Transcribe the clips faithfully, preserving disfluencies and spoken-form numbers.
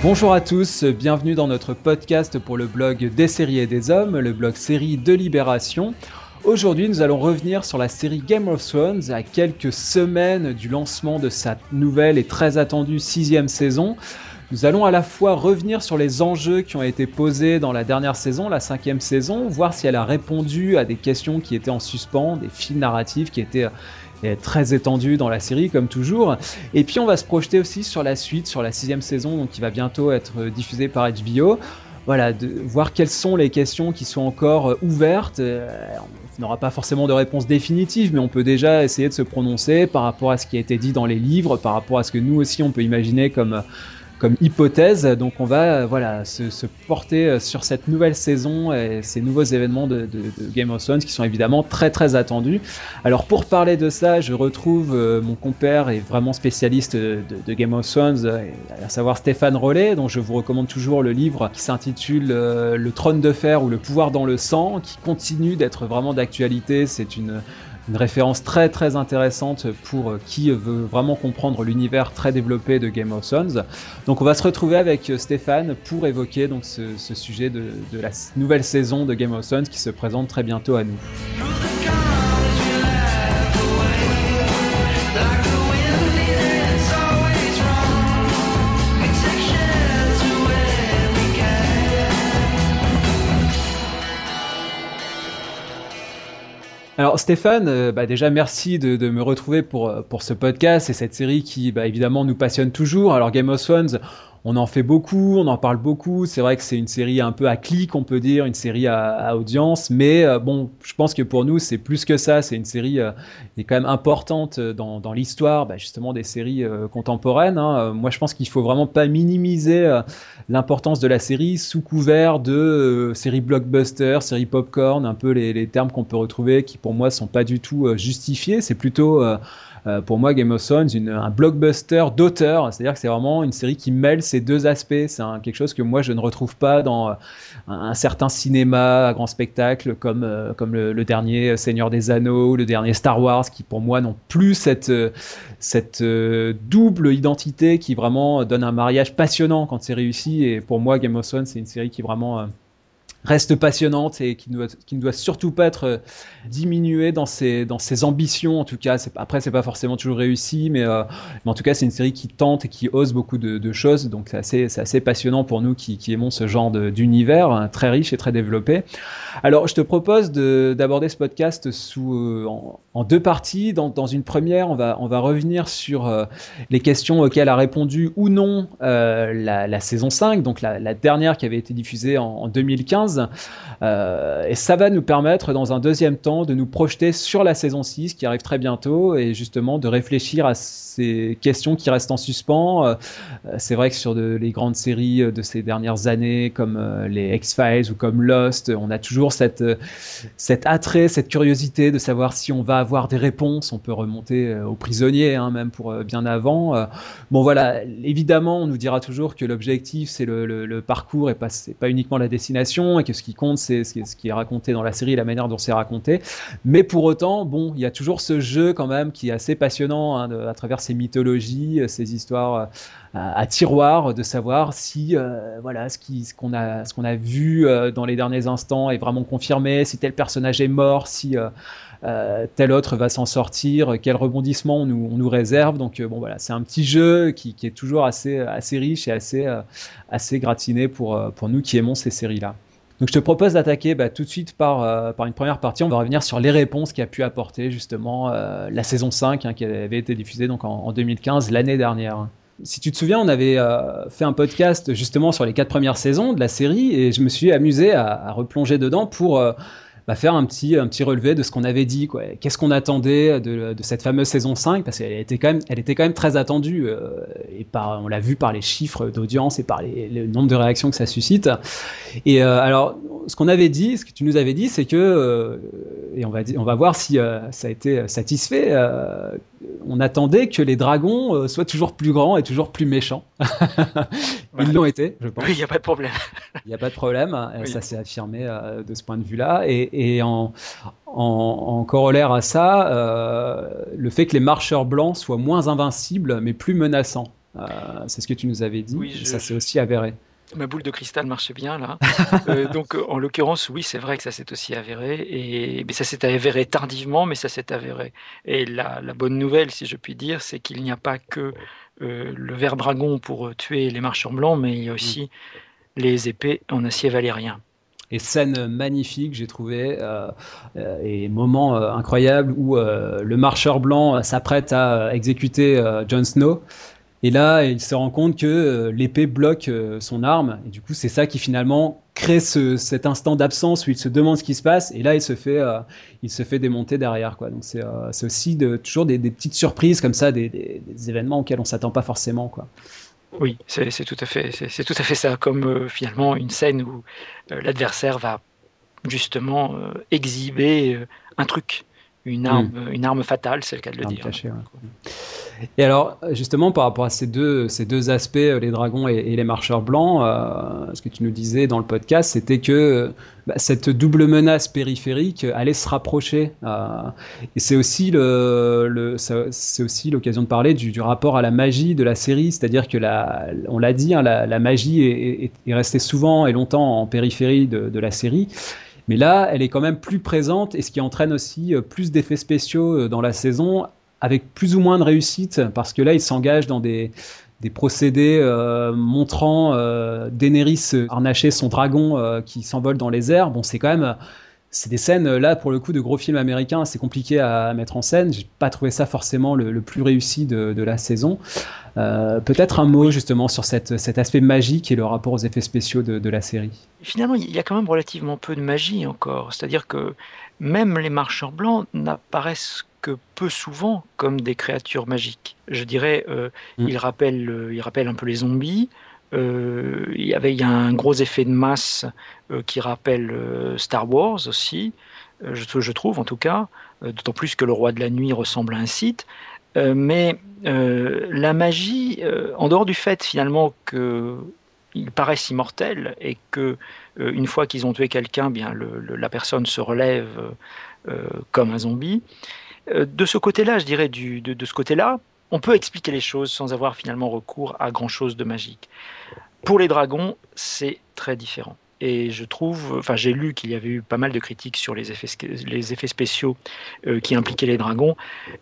Bonjour à tous, bienvenue dans notre podcast pour le blog Des séries et des hommes, le blog série de Libération. Aujourd'hui, nous allons revenir sur la série Game of Thrones à quelques semaines du lancement de sa nouvelle et très attendue sixième saison. Nous allons à la fois revenir sur les enjeux qui ont été posés dans la dernière saison, la cinquième saison, voir si elle a répondu à des questions qui étaient en suspens, des fils narratifs qui étaient très étendus dans la série comme toujours. Et puis on va se projeter aussi sur la suite, sur la sixième saison, donc qui va bientôt être diffusée par H B O. Voilà, de voir quelles sont les questions qui sont encore ouvertes. Euh, on n'aura pas forcément de réponse définitive, mais on peut déjà essayer de se prononcer par rapport à ce qui a été dit dans les livres, par rapport à ce que nous aussi on peut imaginer comme comme hypothèse. Donc on va euh, voilà, se, se porter sur cette nouvelle saison et ces nouveaux événements de, de, de Game of Thrones qui sont évidemment très très attendus. Alors pour parler de ça, je retrouve euh, mon compère et vraiment spécialiste de, de Game of Thrones, euh, à savoir Stéphane Rollet, dont je vous recommande toujours le livre qui s'intitule euh, Le Trône de Fer ou Le Pouvoir dans le Sang, qui continue d'être vraiment d'actualité. C'est une Une référence très très intéressante pour qui veut vraiment comprendre l'univers très développé de Game of Thrones. Donc on va se retrouver avec Stéphane pour évoquer donc ce, ce sujet de, de la nouvelle saison de Game of Thrones qui se présente très bientôt à nous. Alors Stéphane, euh, bah déjà merci de, de me retrouver pour, pour ce podcast et cette série qui bah, évidemment nous passionne toujours. Alors Game of Thrones, on en fait beaucoup, on en parle beaucoup, c'est vrai que c'est une série un peu à clic, on peut dire, une série à, à audience, mais euh, bon, je pense que pour nous c'est plus que ça, c'est une série euh, qui est quand même importante dans, dans l'histoire bah, justement des séries euh, contemporaines. Hein. Moi je pense qu'il faut vraiment pas minimiser euh, l'importance de la série sous couvert de euh, séries blockbuster, séries popcorn, un peu les, les termes qu'on peut retrouver qui pour moi sont pas du tout euh, justifiés, c'est plutôt... Euh, Euh, pour moi, Game of Thrones, une, un blockbuster d'auteur, c'est-à-dire que c'est vraiment une série qui mêle ces deux aspects. C'est un, quelque chose que moi je ne retrouve pas dans euh, un, un certain cinéma à grand spectacle comme, euh, comme le, le dernier Seigneur des Anneaux ou le dernier Star Wars, qui pour moi n'ont plus cette, euh, cette euh, double identité qui vraiment donne un mariage passionnant quand c'est réussi. Et pour moi, Game of Thrones, c'est une série qui vraiment... Euh, reste passionnante et qui ne doit, qui ne doit surtout pas être diminuée dans ses, dans ses ambitions. En tout cas, c'est, après, c'est pas forcément toujours réussi, mais, euh, mais en tout cas, c'est une série qui tente et qui ose beaucoup de, de choses. Donc, c'est assez, c'est assez passionnant pour nous qui, qui aimons ce genre de, d'univers hein, très riche et très développé. Alors, je te propose de, d'aborder ce podcast sous, euh, en, en deux parties. Dans, dans une première, on va, on va revenir sur euh, les questions auxquelles a répondu ou non euh, la, la saison cinq, donc la, la dernière qui avait été diffusée en, en deux mille quinze. Euh, et ça va nous permettre dans un deuxième temps de nous projeter sur la saison six qui arrive très bientôt et justement de réfléchir à ces questions qui restent en suspens. Euh, c'est vrai que sur de, les grandes séries de ces dernières années comme euh, les X-Files ou comme Lost, on a toujours cette, cet attrait, cette curiosité de savoir si on va avoir des réponses. On peut remonter aux prisonniers hein, même pour euh, bien avant. Euh, bon voilà, évidemment on nous dira toujours que l'objectif c'est le, le, le parcours et pas, c'est pas uniquement la destination et que ce qui compte c'est ce qui, est, ce qui est raconté dans la série et la manière dont c'est raconté, mais pour autant bon il y a toujours ce jeu quand même qui est assez passionnant hein, de, à travers ces mythologies, ces histoires euh, à, à tiroir, de savoir si euh, voilà ce, qui, ce qu'on a ce qu'on a vu euh, dans les derniers instants est vraiment confirmé, si tel personnage est mort, si euh, Euh, tel autre va s'en sortir, quel rebondissement on nous, on nous réserve. Donc euh, bon voilà, c'est un petit jeu qui, qui est toujours assez, assez riche et assez, euh, assez gratiné pour, euh, pour nous qui aimons ces séries-là. Donc je te propose d'attaquer bah, tout de suite par, euh, par une première partie. On va revenir sur les réponses qu'a pu apporter justement euh, la saison cinq hein, qui avait été diffusée donc en, en deux mille quinze, l'année dernière. Si tu te souviens, on avait euh, fait un podcast justement sur les quatre premières saisons de la série et je me suis amusé à, à replonger dedans pour... Euh, bah, faire un petit, un petit relevé de ce qu'on avait dit, quoi. Qu'est-ce qu'on attendait de, de cette fameuse saison cinq, parce qu'elle était quand même, elle était quand même très attendue, euh, et par, on l'a vu par les chiffres d'audience et par les, le nombre de réactions que ça suscite. Et euh, alors, ce qu'on avait dit, ce que tu nous avais dit, c'est que, euh, et on va, on va voir si euh, ça a été satisfait, euh, on attendait que les dragons euh, soient toujours plus grands et toujours plus méchants. Ils ouais. l'ont été, je pense. Oui, il n'y a pas de problème. Il n'y a pas de problème, oui. Ça s'est affirmé euh, de ce point de vue-là. Et, et en, en, en corollaire à ça, euh, le fait que les marcheurs blancs soient moins invincibles, mais plus menaçants. Euh, c'est ce que tu nous avais dit. Oui, Et je, ça s'est je- aussi avéré. ma boule de cristal marchait bien là. Euh, donc, euh, en l'occurrence, oui, c'est vrai que ça s'est aussi avéré. Et mais ça s'est avéré tardivement, mais ça s'est avéré. Et la, la bonne nouvelle, si je puis dire, c'est qu'il n'y a pas que euh, le ver dragon pour euh, tuer les marcheurs blancs, mais il y a Mm. aussi les épées en acier valérien. Et scène magnifique, j'ai trouvé, euh, euh, et moment euh, incroyable où euh, le marcheur blanc euh, s'apprête à euh, exécuter euh, Jon Snow. Et là, il se rend compte que euh, l'épée bloque euh, son arme. Et du coup, c'est ça qui finalement crée ce, cet instant d'absence où il se demande ce qui se passe. Et là, il se fait, euh, il se fait démonter derrière, quoi. Donc c'est euh, c'est aussi de, toujours des, des petites surprises comme ça, des, des, des événements auxquels on s'attend pas forcément, quoi. Oui, c'est c'est tout à fait, c'est c'est tout à fait ça, comme euh, finalement une scène où euh, l'adversaire va justement euh, exhiber euh, un truc, une Hmm. arme, une arme fatale, c'est le cas de le Arme dire. cachée, ouais. Et alors, justement, par rapport à ces deux, ces deux aspects, euh, les dragons et, et les marcheurs blancs, euh, ce que tu nous disais dans le podcast, c'était que euh, bah, cette double menace périphérique allait se rapprocher. Euh, et c'est aussi le, le ça- c'est aussi l'occasion de parler du, du rapport à la magie de la série, c'est-à-dire que la, on l'a dit, hein, la, la magie est, est, est restée souvent et longtemps en périphérie de, de la série. Mais là, elle est quand même plus présente et ce qui entraîne aussi euh, plus d'effets spéciaux euh, dans la saison avec plus ou moins de réussite parce que là, il s'engage dans des, des procédés euh, montrant euh, Daenerys harnacher son dragon euh, qui s'envole dans les airs. Bon, c'est quand même c'est des scènes là pour le coup de gros films américains, c'est compliqué à mettre en scène. J'ai pas trouvé ça forcément le, le plus réussi de, de la saison. Euh, peut-être un mot Oui, justement sur cette, cet aspect magique et le rapport aux effets spéciaux de, de la série. finalement, il y a quand même relativement peu de magie encore. C'est-à-dire que même les marcheurs blancs n'apparaissent que peu souvent comme des créatures magiques. Je dirais, euh, Mm. ils rappellent, euh, ils rappellent un peu les zombies. Euh, il y avait, il y a un gros effet de masse euh, qui rappelle euh, Star Wars aussi, euh, je, je trouve en tout cas, euh, d'autant plus que le roi de la nuit ressemble à un Sith. Euh, mais euh, la magie, euh, en dehors du fait finalement que ils paraissent immortels et que euh, une fois qu'ils ont tué quelqu'un, bien le, le- la personne se relève euh, comme un zombie. Euh, de ce côté-là, je dirais du, de, de ce côté-là, on peut expliquer les choses sans avoir finalement recours à grand-chose de magique. Pour les dragons, c'est très différent. Et je trouve, enfin j'ai lu qu'il y avait eu pas mal de critiques sur les effets, les effets spéciaux euh, qui impliquaient les dragons,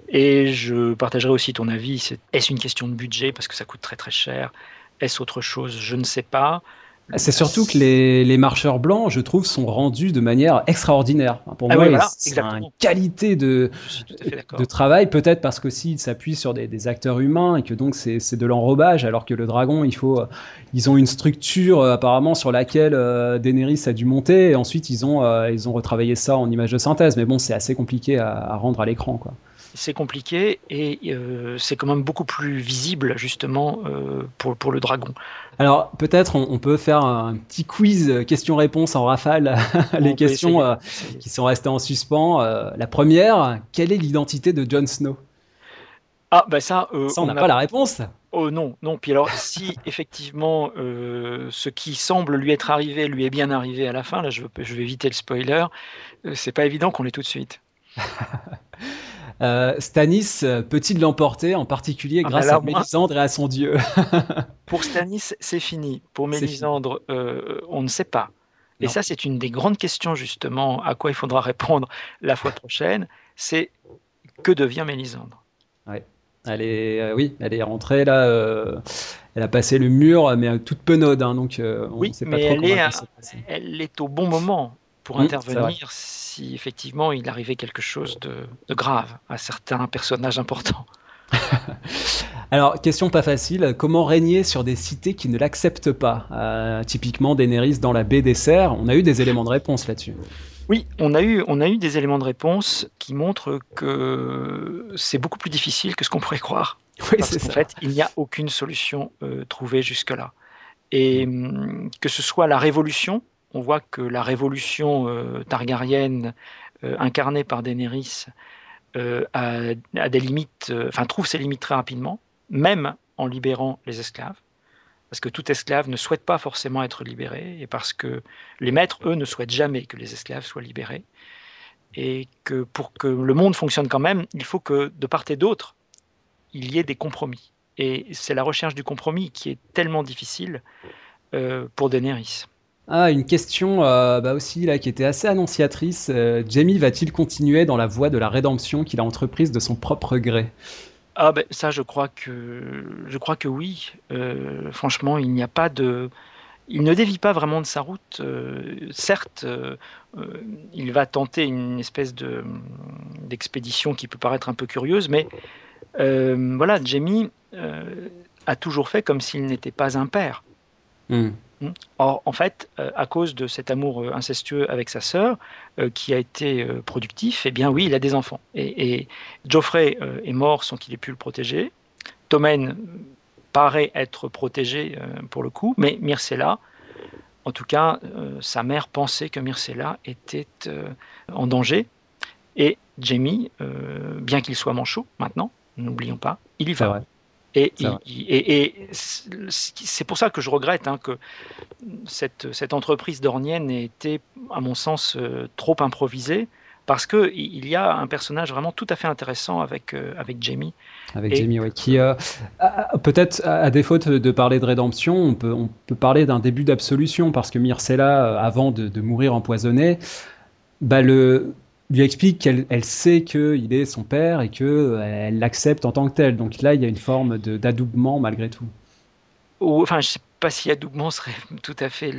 et je partagerai aussi ton avis. C'est- Est-ce une question de budget parce que ça coûte très très cher? Est-ce autre chose? Je ne sais pas. C'est La- surtout que les, les marcheurs blancs, je trouve, sont rendus de manière extraordinaire. Pour Ah moi, oui, ils- voilà, c'est une exactement. qualité de, Je suis tout à fait de d'accord. travail, peut-être parce qu'aussi ils s'appuient sur des, des acteurs humains et que donc c'est c'est de l'enrobage, alors que le dragon, il faut, euh, ils ont une structure euh, apparemment sur laquelle euh, Daenerys a dû monter et ensuite ils ont, euh, ils ont retravaillé ça en image de synthèse. Mais bon, c'est assez compliqué à, à rendre à l'écran, quoi. C'est compliqué et euh, c'est quand même beaucoup plus visible justement euh, pour, pour le dragon. Alors peut-être on, on peut faire un petit quiz euh, questions-réponses en rafale, les On peut questions essayer, euh, on peut essayer. qui sont restées en suspens. Euh, la première, quelle est l'identité de Jon Snow? Ah, bah ça, euh, Ça, on on n'a n'a. pas la réponse. Oh non, non. Puis alors, si effectivement euh, ce qui semble lui être arrivé lui est bien arrivé à la fin, là je, veux- je vais éviter le spoiler, euh, c'est pas évident qu'on l'ait tout de suite. Euh, Stannis euh, peut-il l'emporter, en particulier Ah ben grâce à là, moi, Mélisandre et à son dieu? pour Stannis, c'est fini. Pour C'est fini. Mélisandre, euh, on ne sait pas. Et Non. ça, c'est une des grandes questions justement à quoi il faudra répondre la fois prochaine. C'est que devient Mélisandre? Ouais. Elle est, euh, oui, elle est rentrée là. Euh, elle a passé le mur, mais euh, toute penaude, hein, donc euh, on ne Oui, sait pas mais trop elle comment est, elle va à- se passer. elle est au bon moment pour Hum, c'est vrai. intervenir si effectivement il arrivait quelque chose de, de grave à certains personnages importants. Alors, question pas facile, comment régner sur des cités qui ne l'acceptent pas? Euh, typiquement Daenerys dans la baie des Cerfs, on a eu des éléments de réponse là-dessus. Oui, on a eu, on a eu des éléments de réponse qui montrent que c'est beaucoup plus difficile que ce qu'on pourrait croire. Oui, Parce c'est qu'en ça. fait, il n'y a aucune solution euh, trouvée jusque-là. Et hum, que ce soit la révolution, on voit que la révolution euh, targaryenne euh, incarnée par Daenerys euh, a, a des limites, euh, enfin trouve ses limites très rapidement, même en libérant les esclaves, parce que tout esclave ne souhaite pas forcément être libéré, et parce que les maîtres, eux, ne souhaitent jamais que les esclaves soient libérés, et que pour que le monde fonctionne quand même, il faut que de part et d'autre, il y ait des compromis. Et c'est la recherche du compromis qui est tellement difficile euh, pour Daenerys. Ah, une question euh, bah aussi là qui était assez annonciatrice. Euh, Jaime va-t-il continuer dans la voie de la rédemption qu'il a entreprise de son propre gré? Ah ben ça, je crois que je crois que oui. Euh, franchement, il n'y a pas de, il ne dévie pas vraiment de sa route. Euh, certes, euh, euh, il va tenter une espèce de d'expédition qui peut paraître un peu curieuse, mais euh, voilà, Jaime euh, a toujours fait comme s'il n'était pas un père. Mm. Or, en fait, euh, à cause de cet amour euh, incestueux avec sa sœur, euh, qui a été euh, productif, eh bien oui, il a des enfants. Et, et Joffrey euh, est mort sans qu'il ait pu le protéger. Tommen paraît être protégé euh, pour le coup, mais Myrcella, en tout cas, euh, sa mère pensait que Myrcella était euh, en danger. Et Jaime, euh, bien qu'il soit manchot maintenant, n'oublions pas, il y C'est va. vrai. Et, C'est il- vrai. et, et c'est pour ça que je regrette hein, que cette, cette entreprise dornienne ait été, à mon sens, euh, trop improvisée, parce qu'il y a un personnage vraiment tout à fait intéressant avec, euh, avec Jaime. Avec Et Jamie, ouais, qui euh, a- a- peut-être à, à défaut de, de parler de rédemption, on peut, on peut parler d'un début d'absolution parce que Myrcella, euh, avant de, de mourir empoisonnée, bah le, lui explique qu'elle elle sait qu'il est son père et qu'elle l'accepte en tant que tel. Donc là, il y a une forme de- d'adoubement malgré tout. ou, enfin, je ne sais pas si adoubement serait tout à fait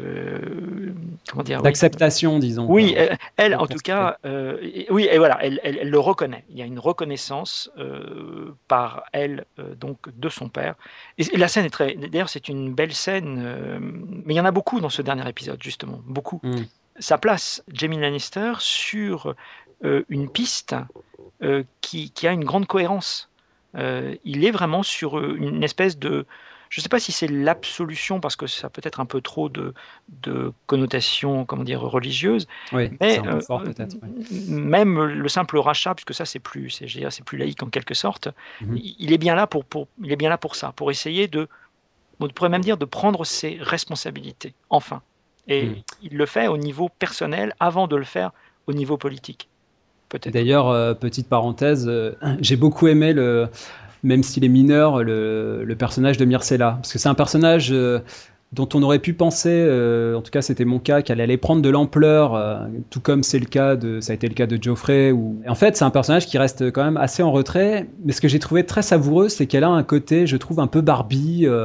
le. Comment dire, oui. D'acceptation, disons, Oui, quoi. elle, elle, Pour en tout considérer. cas, euh, et- oui, et voilà, elle, elle- elle le reconnaît. Il y a une reconnaissance euh, par elle, euh, donc, de son père. Et, et la scène est très. D'ailleurs, c'est une belle scène, euh, mais il y en a beaucoup dans ce dernier épisode, justement, beaucoup. Mm. Ça place Jaime Lannister sur euh, une piste euh, qui, qui a une grande cohérence. Euh, il est vraiment sur euh, une espèce de... Je ne sais pas si c'est l'absolution, parce que ça peut être un peu trop de, de connotations, comment dire, religieuses, Oui, c'est mais un peu euh, fort peut-être. Ouais. même le simple rachat, puisque ça c'est plus, c'est, je veux dire, c'est plus laïque en quelque sorte, Mhm. il est bien là pour, pour, il est bien là pour ça, pour essayer de, on pourrait même dire, de prendre ses responsabilités, enfin. Mm. Et il le fait au niveau personnel avant de le faire au niveau politique, peut-être. D'ailleurs, euh, petite parenthèse, euh, j'ai beaucoup aimé le, même s'il est mineur, le, le personnage de Myrcella. Parce que c'est un personnage euh, dont on aurait pu penser, euh, en tout cas c'était mon cas, qu'elle allait prendre de l'ampleur, euh, tout comme c'est le cas de, ça a été le cas de Geoffrey. Ou... Et en fait, c'est un personnage qui reste quand même assez en retrait. Mais ce que j'ai trouvé très savoureux, c'est qu'elle a un côté, je trouve, un peu Barbie. Euh,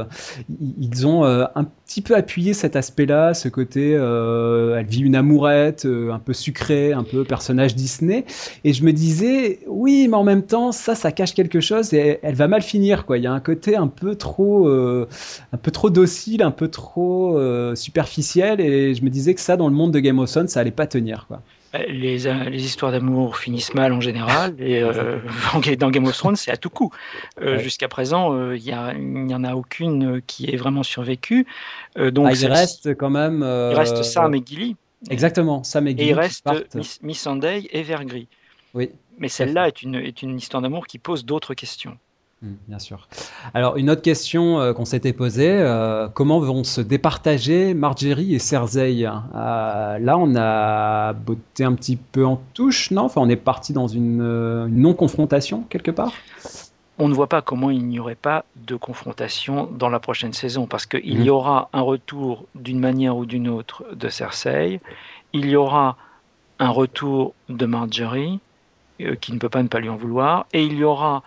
ils ont euh, un petit peu appuyé cet aspect-là, ce côté, euh, elle vit une amourette, euh, un peu sucrée, un peu personnage Disney. Et je me disais, oui, mais en même temps, ça, ça cache quelque chose et elle va mal finir, quoi. Il y a un côté un peu trop, euh, un peu trop docile, un peu trop euh, superficiel, et je me disais que ça, dans le monde de Game of Thrones, ça allait pas tenir, quoi. Les, euh, les histoires d'amour finissent mal en général, et euh, dans Game of Thrones, c'est à tout coup. Euh, Ouais. Jusqu'à présent, euh, il n'y en a aucune qui ait vraiment survécu. Euh, Ah, donc, il celle-ci, reste quand même, il reste euh, Sam et Gilly, et, exactement, Sam et et il Gilly qui reste partent. Miss, Miss Sunday et Vergris. Oui, Mais tout à fait. celle-là est une, est une histoire d'amour qui pose d'autres questions. Mm, bien sûr. Alors, une autre question euh, qu'on s'était posée, euh, comment vont se départager Marjorie et Cersei? Euh, Là, on a botté un petit peu en touche, non? Enfin, on est parti dans une, euh, une non-confrontation, quelque part? On ne voit pas comment il n'y aurait pas de confrontation dans la prochaine saison, parce qu'il y Mhm. aura un retour d'une manière ou d'une autre de Cersei, il y aura un retour de Marjorie, euh, qui ne peut pas ne pas lui en vouloir, et il y aura,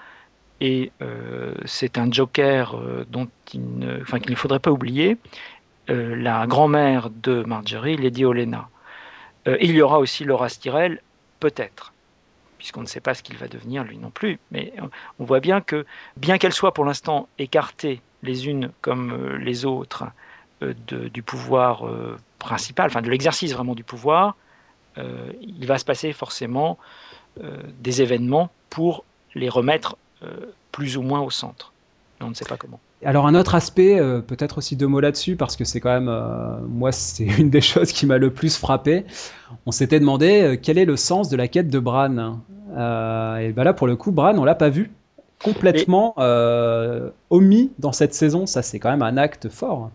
et euh, c'est un joker euh, dont il ne, enfin, qu'il ne faudrait pas oublier, euh, la grand-mère de Marjorie, Lady Olenna. Euh, il y aura aussi Laura Tyrell, peut-être, puisqu'on ne sait pas ce qu'il va devenir lui non plus, mais on voit bien que, bien qu'elles soient pour l'instant écartées les unes comme euh, les autres euh, de, du pouvoir euh, principal, enfin de l'exercice vraiment du pouvoir, euh, il va se passer forcément euh, des événements pour les remettre euh, plus ou moins au centre. Mais on ne sait pas comment. Alors, un autre aspect, euh, peut-être aussi deux mots là-dessus, parce que c'est quand même, euh, moi, c'est une des choses qui m'a le plus frappé. On s'était demandé euh, quel est le sens de la quête de Bran. Euh, et ben là, pour le coup, Bran, on l'a pas vu Mais complètement euh, omis dans cette saison. Ça, c'est quand même un acte fort.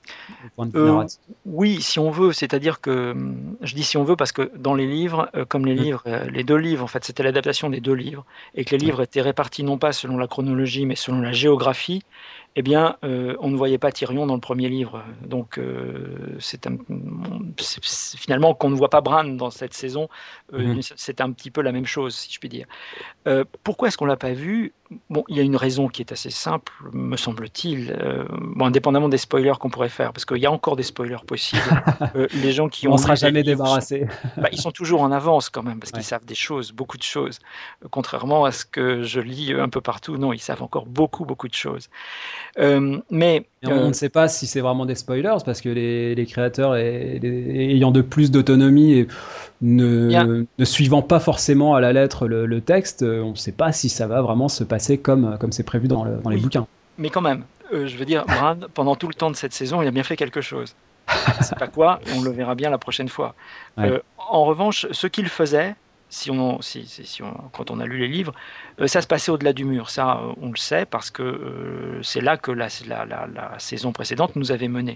au point de vue Euh, narratif. oui, si on veut, c'est-à-dire que, je dis si on veut parce que dans les livres, euh, comme les Mm. livres, euh, les deux livres, en fait, c'était l'adaptation des deux livres, et que les Ouais. livres étaient répartis non pas selon la chronologie, mais selon la géographie, eh bien, euh, on ne voyait pas Tyrion dans le premier livre. Donc, euh, c'est, un, c'est, c'est finalement qu'on ne voit pas Bran dans cette saison, euh, Mhm. c'est un petit peu la même chose, si je puis dire. Euh, pourquoi est-ce qu'on l'a pas vu? Bon, il y a une raison qui est assez simple, me semble-t-il, euh, bon, indépendamment des spoilers qu'on pourrait faire, parce qu'il y a encore des spoilers possibles. Euh, les gens qui On n'en ont sera lu les jamais livres sont, débarrassé. bah, ils sont toujours en avance quand même, parce qu'ils Ouais. savent des choses, beaucoup de choses. Euh, contrairement à ce que je lis un peu partout, non, ils savent encore beaucoup, beaucoup de choses. Euh, mais Et on, on euh, ne sait pas si c'est vraiment des spoilers parce que les, les créateurs et, les- ayant de plus d'autonomie et bien, ne, ne suivant pas forcément à la lettre le, le texte, euh, on ne sait pas si ça va vraiment se passer comme comme c'est prévu dans, le- dans les oui, bouquins. mais quand même, euh, je veux dire, Bran, pendant tout le temps de cette saison, il a bien fait quelque chose. Je ne sais pas quoi, et on le verra bien la prochaine fois. Ouais. Euh, en revanche, ce qu'il faisait, si on, si, si, si on, quand on a lu les livres, euh, ça se passait au-delà du mur. Ça, euh, on le sait, parce que euh, c'est là que la, la, la, la, saison précédente nous avait menés.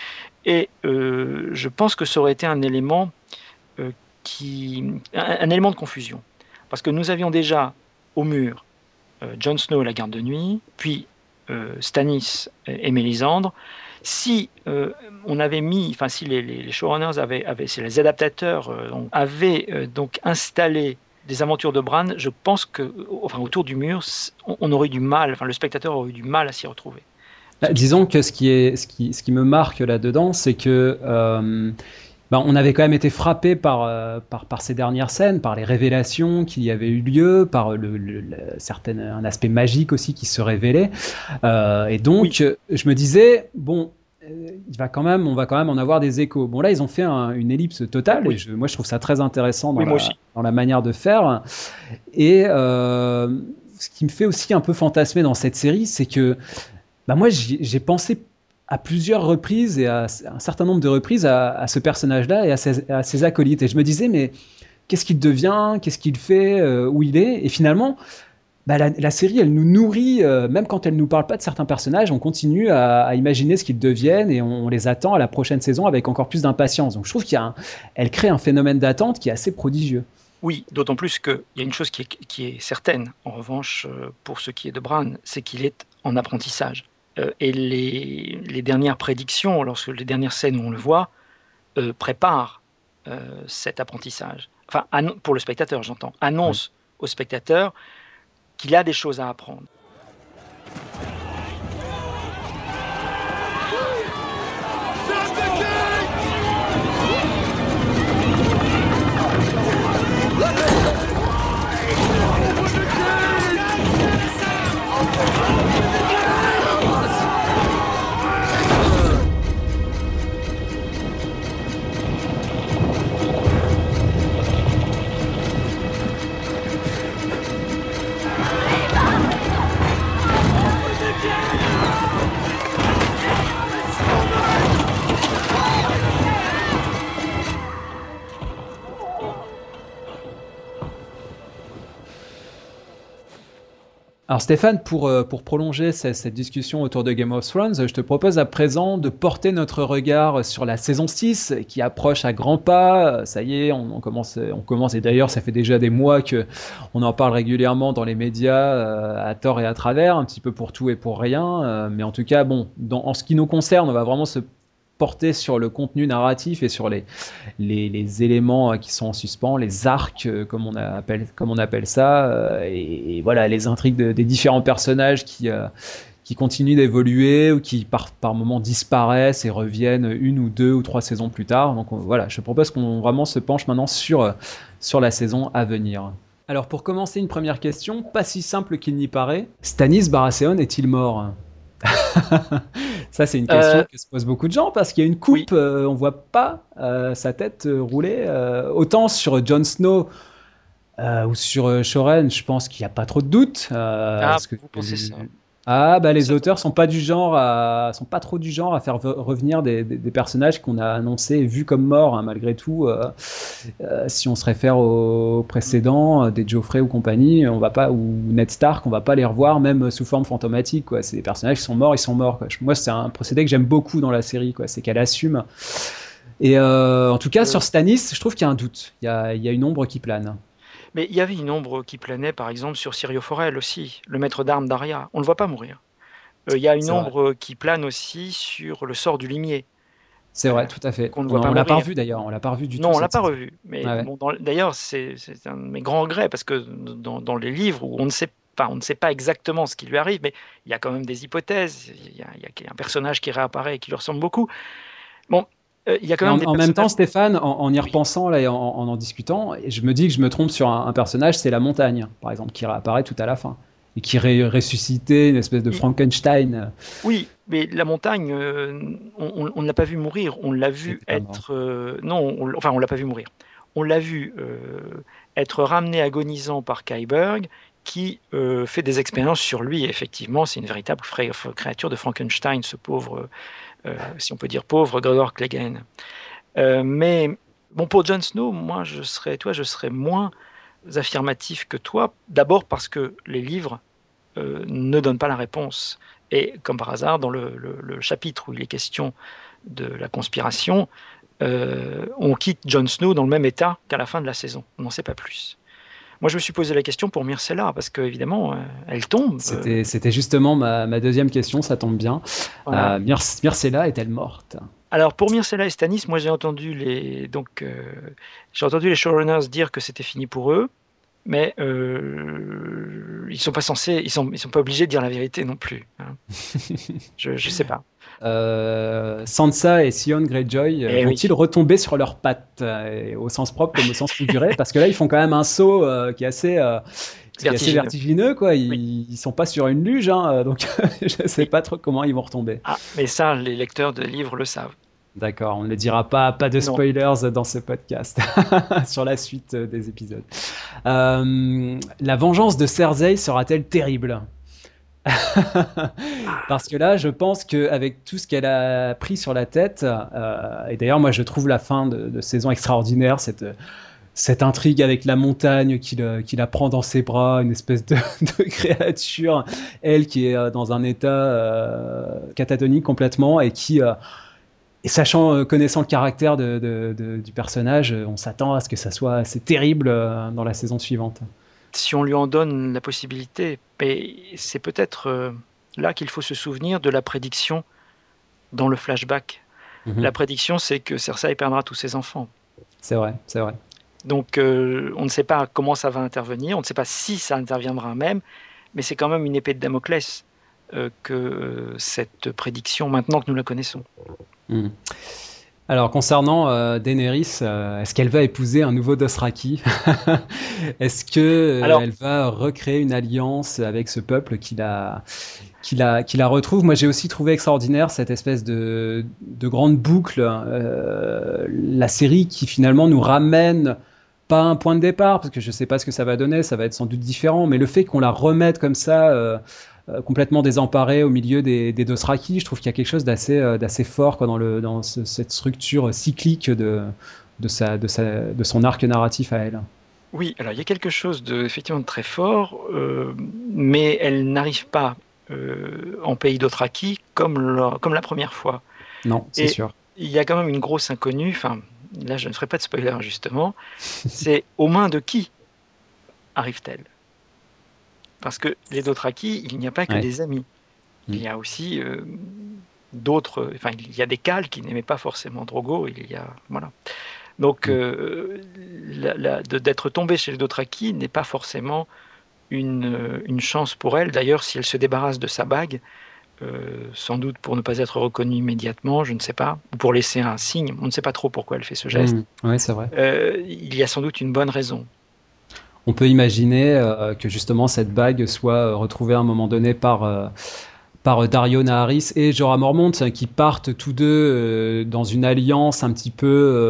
Et euh, je pense que ça aurait été un élément, euh, qui, un, un, élément de confusion. Parce que nous avions déjà au mur euh, Jon Snow et la garde de nuit, puis euh, Stannis et Mélisandre. Si euh, on avait mis, enfin si les, les, les showrunners avaient, avaient, si les adaptateurs euh, donc, avaient euh, donc installé des aventures de Bran, je pense que, enfin autour du mur, on, on aurait eu du mal, enfin le spectateur aurait eu du mal à s'y retrouver. Bah, Ce qui... disons que ce qui est ce qui ce qui me marque là-dedans, c'est que euh, bah, on avait quand même été frappé par, euh, par, par ces dernières scènes, par les révélations qui y avaient eu lieu, par le, le, le certain, un aspect magique aussi qui se révélait. Euh, et donc, Oui, je me disais, bon, euh, il va quand même, on va quand même en avoir des échos. Bon, là, ils ont fait un, une ellipse totale, et oui, je, moi, je trouve ça très intéressant dans oui, moi la, aussi. dans la manière de faire. Et euh, ce qui me fait aussi un peu fantasmer dans cette série, c'est que bah moi, j'ai pensé à plusieurs reprises et à un certain nombre de reprises à, à ce personnage-là et à ses, à ses, acolytes. Et je me disais, mais qu'est-ce qu'il devient, qu'est-ce qu'il fait, euh, où il est. Et finalement, bah, la, la, série, elle nous nourrit, euh, même quand elle nous parle pas de certains personnages, on continue à, à imaginer ce qu'ils deviennent et on, on les attend à la prochaine saison avec encore plus d'impatience. Donc je trouve qu'elle crée un phénomène d'attente qui est assez prodigieux. Oui, d'autant plus qu'il y a une chose qui est, qui est certaine, en revanche, pour ce qui est de Bran, c'est qu'il est en apprentissage. Euh, et les, les dernières prédictions, lorsque les dernières scènes où on le voit, euh, préparent euh, cet apprentissage. Enfin, pour le spectateur, j'entends. Annonce ouais. au spectateur qu'il a des choses à apprendre. Alors Stéphane, pour, pour prolonger cette, cette discussion autour de Game of Thrones, je te propose à présent de porter notre regard sur la saison six qui approche à grands pas. Ça y est, on, on commence, on commence et d'ailleurs ça fait déjà des mois que on en parle régulièrement dans les médias, euh, à tort et à travers, un petit peu pour tout et pour rien. Euh, mais en tout cas, bon, dans, en ce qui nous concerne, on va vraiment se porter sur le contenu narratif et sur les, les, les éléments qui sont en suspens, les arcs, comme on appelle, comme on appelle ça, et, et voilà, les intrigues de, des différents personnages qui, euh, qui continuent d'évoluer ou qui par, par moments disparaissent et reviennent une ou deux ou trois saisons plus tard. Donc on, voilà, je propose qu'on vraiment se penche maintenant sur, sur la saison à venir. Alors pour commencer, une première question, pas si simple qu'il n'y paraît. Stannis Baratheon est-il mort ? Ça, c'est une question euh, que se posent beaucoup de gens parce qu'il y a une coupe, oui. euh, on voit pas euh, sa tête euh, rouler. Euh, autant sur Jon Snow euh, ou sur euh, Shoren, je pense qu'il n'y a pas trop de doute. Euh, Ah, parce que, vous pensez euh, ça? Ah bah les Ça- auteurs sont pas du genre à, sont pas trop du genre à faire ve- revenir des, des- des personnages qu'on a annoncés et vus comme morts, hein, malgré tout. Euh, euh, si on se réfère aux précédents, euh, des Geoffrey ou compagnie, on va pas, ou Ned Stark, on va pas les revoir même sous forme fantomatique, quoi. C'est des personnages qui sont morts, ils sont morts, quoi. Je- Moi c'est un procédé que j'aime beaucoup dans la série, quoi. C'est qu'elle assume. Et euh, en tout cas euh, sur Stannis, je trouve qu'il y a un doute. Il y a, il y a une ombre qui plane. mais il y avait une ombre qui planait, par exemple, sur Syrio Forel aussi, le maître d'armes d'Arya. On ne le voit pas mourir. Euh, Il y a une C'est vrai. ombre qui plane aussi sur le sort du limier, C'est vrai, euh, tout à fait. qu'on ne On, voit en- pas on l'a pas mourir. revu d'ailleurs, on l'a pas revu du Non, tout on l'a cette pas saison. revu. Mais Ouais, ouais. bon, dans- d'ailleurs, c'est c'est un de mes grands regrets parce que dans, dans les livres où on ne sait pas, on ne sait pas exactement ce qui lui arrive, mais il y a quand même des hypothèses. Il y a, il y a un personnage qui réapparaît et qui lui ressemble beaucoup. Bon, euh, il y a quand Et même en, des en même temps, personnages. Stéphane, en, en y Oui, repensant là, et en, en en discutant, je me dis que je me trompe sur un, un personnage, c'est la montagne, par exemple, qui réapparaît tout à la fin et qui ré- ressuscitait une espèce de Il- Frankenstein. oui, mais la montagne, euh, on, on- on ne l'a pas vu mourir. On l'a Il vu était pas mort. être. Euh, non, on- enfin, on l'a pas vu mourir. On l'a vu euh, être ramené agonisant par Kyberg, qui euh, fait des expériences sur lui. Et effectivement, c'est une véritable fra- créature de Frankenstein, ce pauvre, euh, si on peut dire pauvre, Gregor Clegane. Euh, mais bon, pour Jon Snow, moi, je serais, toi, je serais moins affirmatif que toi. D'abord parce que les livres euh, ne donnent pas la réponse. Et comme par hasard, dans le, le- le chapitre où il est question de la conspiration, euh, on quitte Jon Snow dans le même état qu'à la fin de la saison. On n'en sait pas plus. Moi, je me suis posé la question pour Myrcella, parce qu'évidemment, euh, elle tombe. euh, C'était, c'était justement ma, ma deuxième question, ça tombe bien. voilà. Euh, Myr- Myrcella est-elle morte? Alors, pour Myrcella et Stannis, moi, j'ai entendu les, donc, euh, j'ai entendu les showrunners dire que c'était fini pour eux, mais euh, ils sont pas censés, ils sont, ils sont pas obligés de dire la vérité non plus, hein. Je, je sais pas. Euh, Sansa et Sion Greyjoy euh, Eh vont-ils oui, retomber sur leurs pattes, euh, au sens propre comme au sens figuré? Parce que là, ils font quand même un saut euh, qui est assez, euh, qui est assez vertigineux. vertigineux, quoi. Oui. Ils, ils sont pas sur une luge, hein, euh, donc je sais Oui. pas trop comment ils vont retomber. Ah, mais ça, les lecteurs de livres le savent. D'accord, on ne dira pas, pas de Non. spoilers dans ce podcast sur la suite euh, des épisodes. Euh, la vengeance de Cersei sera-t-elle terrible? Parce que là, je pense qu'avec tout ce qu'elle a pris sur la tête, euh, et d'ailleurs, moi, je trouve la fin de, de saison extraordinaire, cette, cette intrigue avec la montagne qui, le- qui la prend dans ses bras, une espèce de, de créature, elle qui est euh, dans un état euh, catatonique complètement, et qui, euh, et sachant, euh, connaissant le caractère de, de- de- du personnage, euh, on s'attend à ce que ça soit assez terrible euh, dans la saison suivante. Si on lui en donne la possibilité, mais c'est peut-être euh, là qu'il faut se souvenir de la prédiction dans le flashback. Mhm. La prédiction, c'est que Cersei perdra tous ses enfants. C'est vrai, c'est vrai. Donc, euh, on ne sait pas comment ça va intervenir, on ne sait pas si ça interviendra même, mais c'est quand même une épée de Damoclès euh, que euh, cette prédiction, maintenant que nous la connaissons. Mhm. Alors, concernant euh, Daenerys, euh, est-ce qu'elle va épouser un nouveau Dothraki? Est-ce que euh, Alors, elle va recréer une alliance avec ce peuple qui la, qui la, qui la retrouve? Moi, j'ai aussi trouvé extraordinaire cette espèce de, de grande boucle, euh, la série qui finalement nous ramène pas à un point de départ, parce que je sais pas ce que ça va donner, ça va être sans doute différent, mais le fait qu'on la remette comme ça, euh, euh, complètement désemparée au milieu des, des Dothraki, je trouve qu'il y a quelque chose d'assez euh, d'assez fort quoi, dans, le, dans ce- cette structure cyclique de, de, sa, de, sa, de son arc narratif à elle. oui, alors il y a quelque chose de, effectivement de très fort, euh, mais elle n'arrive pas euh, en pays d'Othraki comme, la- comme la première fois. Non, c'est Et sûr. il y a quand même une grosse inconnue, enfin, là je ne ferai pas de spoiler justement, c'est aux mains de qui arrive-t-elle? Parce que les Dothraki, il n'y a pas que Ouais. des amis. Mm. Il y a aussi euh, d'autres, enfin il y a des Khals qui n'aimaient pas forcément Drogo, il y a, voilà. Donc Mm. euh, la- la- de- d'être tombée chez les Dothraki n'est pas forcément une, euh, une chance pour elle. D'ailleurs, si elle se débarrasse de sa bague, euh, sans doute pour ne pas être reconnue immédiatement, je ne sais pas, ou pour laisser un signe, on ne sait pas trop pourquoi elle fait ce geste, Mm. Ouais, c'est vrai. euh, il y a sans doute une bonne raison. On peut imaginer euh, que justement cette bague soit euh, retrouvée à un moment donné par, euh, par Dario Naharis et Jorah Mormont, qui partent tous deux euh, dans une alliance un petit peu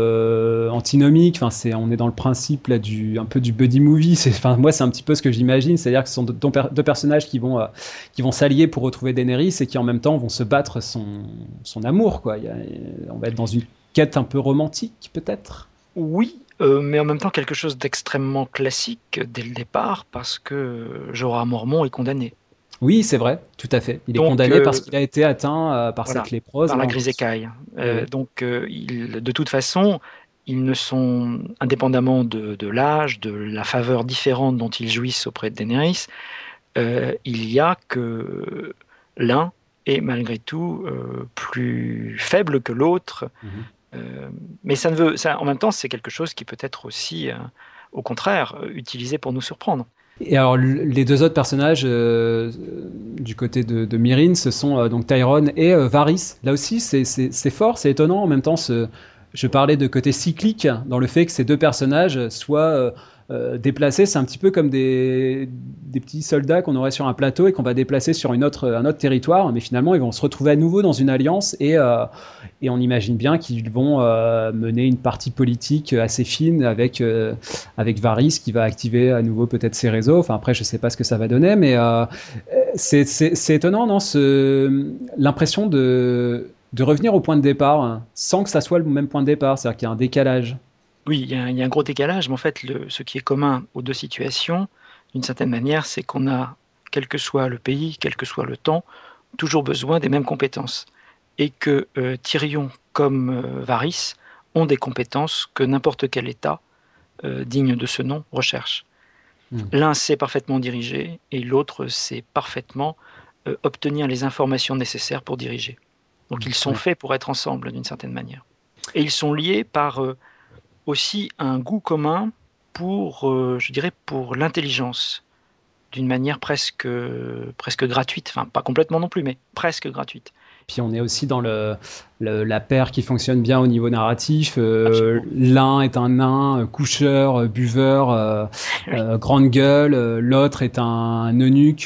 euh, antinomique. Enfin, c'est, on est dans le principe là, du, un peu du buddy movie. C'est, enfin, moi, c'est un petit peu ce que j'imagine. C'est-à-dire que ce sont deux, deux personnages qui vont, euh, qui vont s'allier pour retrouver Daenerys et qui en même temps vont se battre son, son amour. Quoi. Il y a, on va être dans une quête un peu romantique, peut-être. Oui, euh, mais en même temps quelque chose d'extrêmement classique dès le départ, parce que Jorah Mormont est condamné. Oui, c'est vrai, tout à fait. Il est Donc, condamné euh, parce qu'il a été atteint euh, par voilà, cette léprose. par la Hein, grise écaille. Euh, oui. donc, euh, il, de toute façon, ils ne sont, indépendamment de, de l'âge, de la faveur différente dont ils jouissent auprès de Daenerys, euh, il y a que l'un est malgré tout euh, plus faible que l'autre. Mm-hmm. Euh, mais ça ne veut, ça, en même temps, c'est quelque chose qui peut être aussi, euh, au contraire, euh, utilisé pour nous surprendre. Et alors, les deux autres personnages euh, du côté de, de Myrrine, ce sont euh, donc Tyrone et euh, Varys. Là aussi, c'est, c'est, c'est fort, c'est étonnant. En même temps, ce, je parlais de côté cyclique dans le fait que ces deux personnages soient euh, euh, déplacés. C'est un petit peu comme des, des petits soldats qu'on aurait sur un plateau et qu'on va déplacer sur une autre, un autre territoire. Mais finalement, ils vont se retrouver à nouveau dans une alliance et, euh, et on imagine bien qu'ils vont euh, mener une partie politique assez fine avec, euh, avec Varys qui va activer à nouveau peut-être ses réseaux. Enfin, après, je ne sais pas ce que ça va donner, mais euh, c'est, c'est, c'est étonnant, non ce, l'impression de de revenir au point de départ hein, sans que ça soit le même point de départ, c'est-à-dire qu'il y a un décalage. Oui, il y a, il y a un gros décalage, mais en fait, le, ce qui est commun aux deux situations, d'une certaine manière, c'est qu'on a, quel que soit le pays, quel que soit le temps, toujours besoin des mêmes compétences. Et que euh, Tyrion comme euh, Varys ont des compétences que n'importe quel État euh, digne de ce nom recherche. Mmh. L'un sait parfaitement diriger et l'autre sait parfaitement euh, obtenir les informations nécessaires pour diriger. Donc ils sont ouais. faits pour être ensemble d'une certaine manière. Et ils sont liés par euh, aussi un goût commun pour, euh, je dirais, pour l'intelligence, d'une manière presque, presque gratuite. Enfin, pas complètement non plus, mais presque gratuite. Puis on est aussi dans le, le, la paire qui fonctionne bien au niveau narratif. Euh, l'un est un nain, coucheur, buveur, euh, oui. euh, grande gueule. Euh, l'autre est un, un eunuque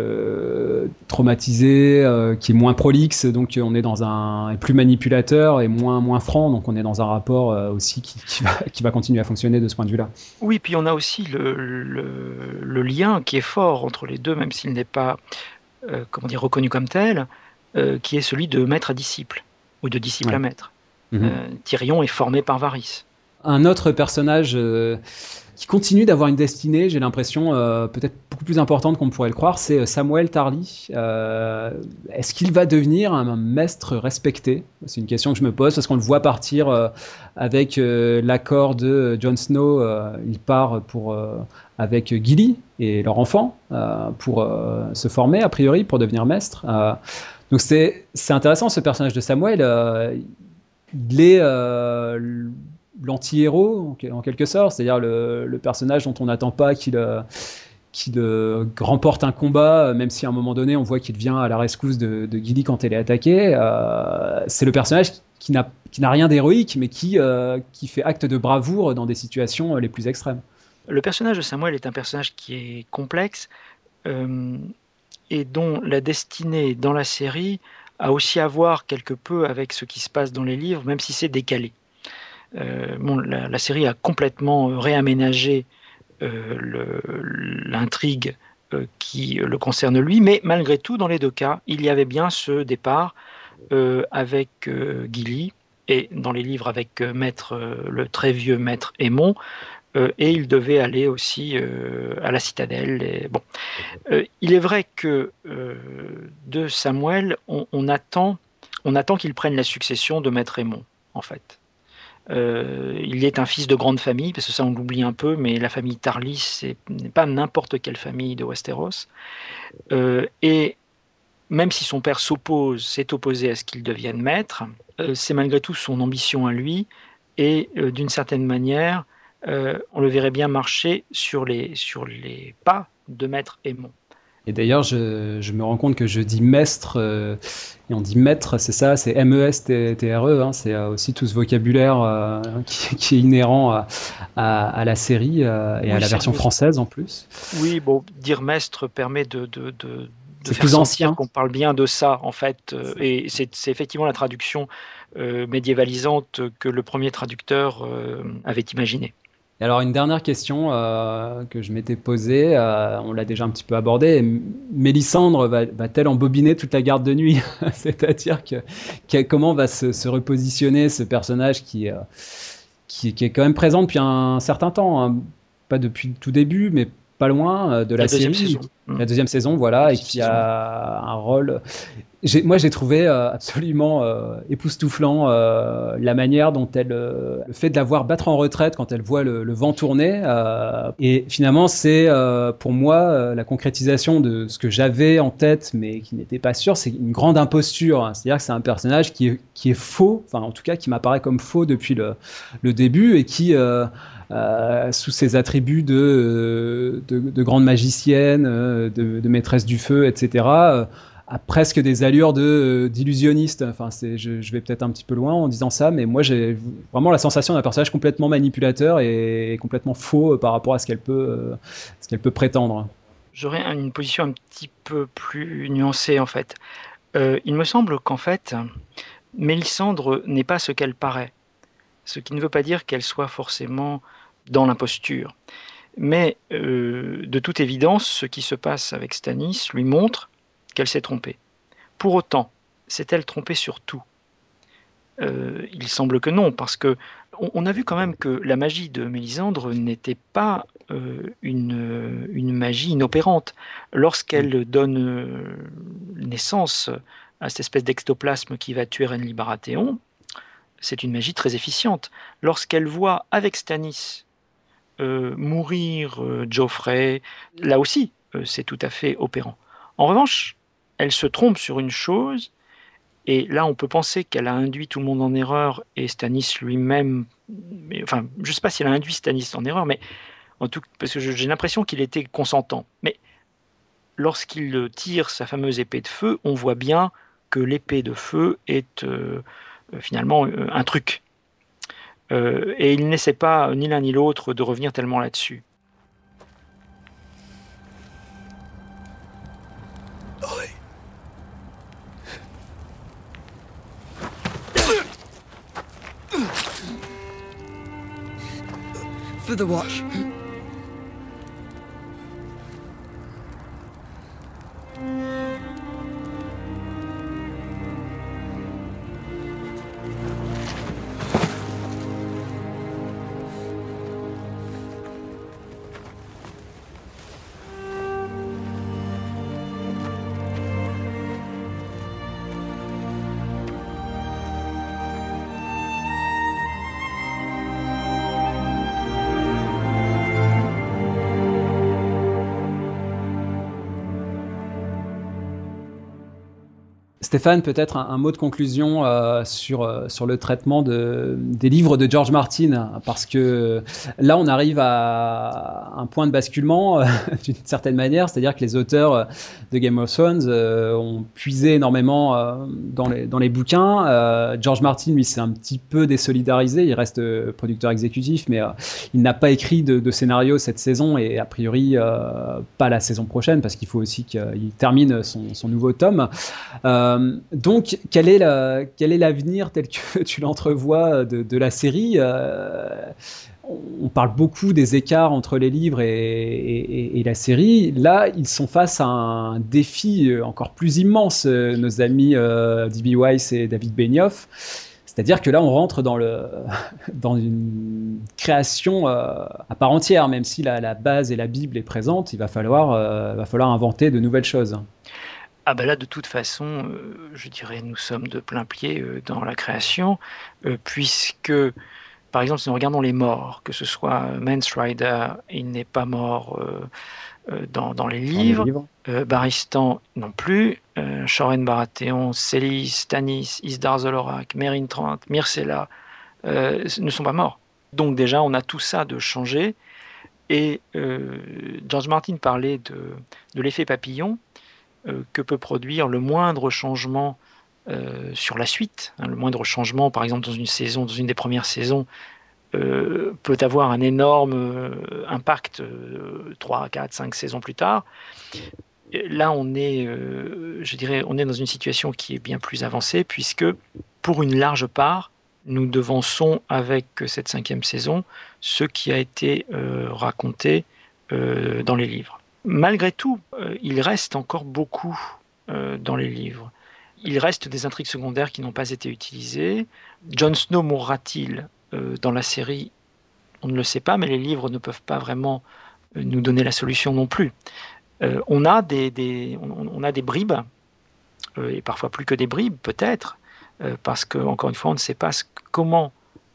euh, traumatisé, euh, qui est moins prolixe. Donc on est dans un est plus manipulateur et moins moins franc. Donc on est dans un rapport euh, aussi qui, qui, va, qui va continuer à fonctionner de ce point de vue-là. Oui, puis on a aussi le, le, le lien qui est fort entre les deux, même s'il n'est pas euh, comment dire reconnu comme tel. Euh, qui est celui de maître à disciple, ou de disciple ouais. à maître. Mmh. Euh, Tyrion est formé par Varys. Un autre personnage euh, qui continue d'avoir une destinée, j'ai l'impression, euh, peut-être beaucoup plus importante qu'on pourrait le croire, c'est Samuel Tarly. Euh, est-ce qu'il va devenir un, un maître respecté ? C'est une question que je me pose, parce qu'on le voit partir euh, avec euh, l'accord de Jon Snow. Euh, il part pour, euh, avec Gilly et leur enfant euh, pour euh, se former, a priori, pour devenir maître. Euh, Donc c'est, c'est intéressant ce personnage de Samuel, euh, il est euh, l'anti-héros en, en quelque sorte, c'est-à-dire le, le personnage dont on n'attend pas qu'il, qu'il remporte un combat, même si à un moment donné on voit qu'il vient à la rescousse de, de Gilly quand elle est attaquée. Euh, c'est le personnage qui n'a, qui n'a rien d'héroïque mais qui, euh, qui fait acte de bravoure dans des situations les plus extrêmes. Le personnage de Samuel est un personnage qui est complexe, euh, et dont la destinée dans la série a aussi à voir quelque peu avec ce qui se passe dans les livres, même si c'est décalé. Euh, bon, la, la série a complètement réaménagé euh, le, l'intrigue euh, qui le concerne lui, mais malgré tout, dans les deux cas, il y avait bien ce départ euh, avec euh, Gilly, et dans les livres avec euh, maître, euh, le très vieux maître Aemon, Euh, et il devait aller aussi euh, à la citadelle. Et, bon. euh, il est vrai que euh, de Samuel, on, on, attend, on attend qu'il prenne la succession de Maître Aemon, en fait. Euh, il est un fils de grande famille, parce que ça on l'oublie un peu, mais la famille Tarly, ce n'est pas n'importe quelle famille de Westeros. Euh, et même si son père s'oppose, s'est opposé à ce qu'il devienne maître, euh, c'est malgré tout son ambition à lui, et euh, d'une certaine manière, Euh, on le verrait bien marcher sur les, sur les pas de Maître Aemon. Et d'ailleurs, je, je me rends compte que je dis maître, euh, et on dit maître, c'est ça, c'est M E S T R E, hein, c'est euh, aussi tout ce vocabulaire euh, qui, qui est inhérent à, à, à la série euh, et oui, à la version française en plus. Oui, bon, dire maître permet de, de, de, de faire sentir qu'on parle bien de ça, en fait. Euh, et c'est, c'est effectivement la traduction euh, médiévalisante que le premier traducteur euh, avait imaginée. Et alors une dernière question euh, que je m'étais posée, euh, on l'a déjà un petit peu abordé, Mélisandre va, va-t-elle embobiner toute la garde de nuit? C'est-à-dire que, que comment va se, se repositionner ce personnage qui, euh, qui, qui est quand même présent depuis un certain temps, hein, pas depuis le tout début, mais pas loin euh, de la, la série, saison. la deuxième saison, voilà, et qui saison. a un rôle. J'ai, moi, j'ai trouvé euh, absolument euh, époustouflant euh, la manière dont elle, euh, le fait de la voir battre en retraite quand elle voit le, le vent tourner. Euh, et finalement, c'est euh, pour moi euh, la concrétisation de ce que j'avais en tête, mais qui n'était pas sûr. C'est une grande imposture. Hein. C'est-à-dire que c'est un personnage qui est, qui est faux, enfin en tout cas qui m'apparaît comme faux depuis le, le début et qui euh, Euh, sous ses attributs de, de, de grande magicienne, de, de maîtresse du feu, et cetera, euh, a presque des allures de, d'illusionniste. Enfin, c'est, je, je vais peut-être un petit peu loin en disant ça, mais moi j'ai vraiment la sensation d'un personnage complètement manipulateur et, et complètement faux par rapport à ce qu'elle peut, euh, ce qu'elle peut prétendre. J'aurais une position un petit peu plus nuancée en fait. Euh, il me semble qu'en fait, Mélisandre n'est pas ce qu'elle paraît. Ce qui ne veut pas dire qu'elle soit forcément dans l'imposture. Mais euh, de toute évidence, ce qui se passe avec Stannis lui montre qu'elle s'est trompée. Pour autant, s'est-elle trompée sur tout ? euh, Il semble que non, parce que on, on a vu quand même que la magie de Mélisandre n'était pas euh, une, une magie inopérante. Lorsqu'elle donne euh, naissance à cette espèce d'ectoplasme qui va tuer Renly Baratheon, c'est une magie très efficiente. Lorsqu'elle voit avec Stannis euh, mourir euh, Joffrey, là aussi, euh, c'est tout à fait opérant. En revanche, elle se trompe sur une chose, et là, on peut penser qu'elle a induit tout le monde en erreur, et Stannis lui-même, mais, enfin, je ne sais pas si elle a induit Stannis en erreur, mais en tout, parce que j'ai l'impression qu'il était consentant. Mais lorsqu'il tire sa fameuse épée de feu, on voit bien que l'épée de feu est euh, finalement euh, un truc. Euh, et il n'essaie pas, ni l'un ni l'autre, de revenir tellement là-dessus. For the watch. Stéphane, peut-être un, un mot de conclusion euh, sur, euh, sur le traitement de, des livres de George Martin, parce que là, on arrive à un point de basculement euh, d'une certaine manière, c'est-à-dire que les auteurs de Game of Thrones euh, ont puisé énormément euh, dans, les, dans les bouquins. Euh, George Martin, lui, s'est un petit peu désolidarisé, il reste euh, producteur exécutif, mais euh, il n'a pas écrit de, de scénario cette saison et a priori euh, pas la saison prochaine, parce qu'il faut aussi qu'il termine son, son nouveau tome. Euh, donc, quel est, la, quel est l'avenir tel que tu l'entrevois de, de la série ? euh, On parle beaucoup des écarts entre les livres et, et, et la série. Là, ils sont face à un défi encore plus immense, nos amis euh, D B. Weiss et David Benioff. C'est-à-dire que là, on rentre dans, le, dans une création euh, à part entière, même si la, la base et la Bible est présente, il va falloir, euh, va falloir inventer de nouvelles choses. Ah ben là, de toute façon, euh, je dirais, nous sommes de plein pied euh, dans la création, euh, puisque, par exemple, si nous regardons les morts, que ce soit Mance Rider, il n'est pas mort euh, euh, dans, dans les livres, les livres. Euh, Barristan non plus, euh, Shoren Baratheon, Celis, Stannis, Isdar Zolorak, Meryn Trant, Myrcella, euh, ne sont pas morts. Donc déjà, on a tout ça de changer, et euh, George Martin parlait de, de l'effet papillon, que peut produire le moindre changement euh, sur la suite. Hein, le moindre changement, par exemple, dans une saison, dans une des premières saisons, euh, peut avoir un énorme euh, impact euh, trois, quatre, cinq saisons plus tard. là, on est, euh, je dirais, on est dans une situation qui est bien plus avancée, puisque pour une large part, nous devançons avec cette cinquième saison ce qui a été euh, raconté euh, dans les livres. Malgré tout, euh, il reste encore beaucoup euh, dans les livres. Il reste des intrigues secondaires qui n'ont pas été utilisées. Jon Snow mourra-t-il euh, dans la série? On ne le sait pas, mais les livres ne peuvent pas vraiment euh, nous donner la solution non plus. Euh, on, a des, des, on, on a des bribes, euh, et parfois plus que des bribes, peut-être, euh, parce que, encore une fois, on ne sait pas ce, comment